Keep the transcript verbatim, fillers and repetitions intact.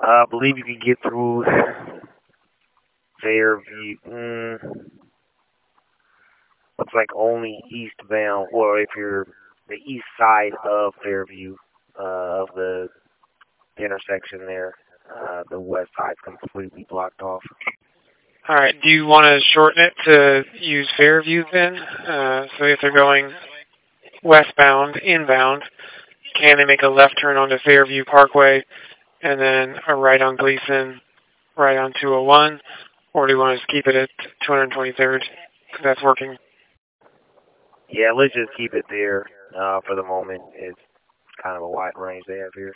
I believe you can get through Fairview. Mm, looks like only eastbound, or if you're the east side of Fairview, uh, of the intersection there, uh, the west side's completely blocked off. All right. Do you want to shorten it to use Fairview then? Uh, so if they're going westbound, inbound, can they make a left turn onto Fairview Parkway and then a right on Gleason, right on two oh one? Or do you want to just keep it at two hundred twenty-third? Because that's working. Yeah, let's just keep it there uh, for the moment. It's kind of a wide range they have here.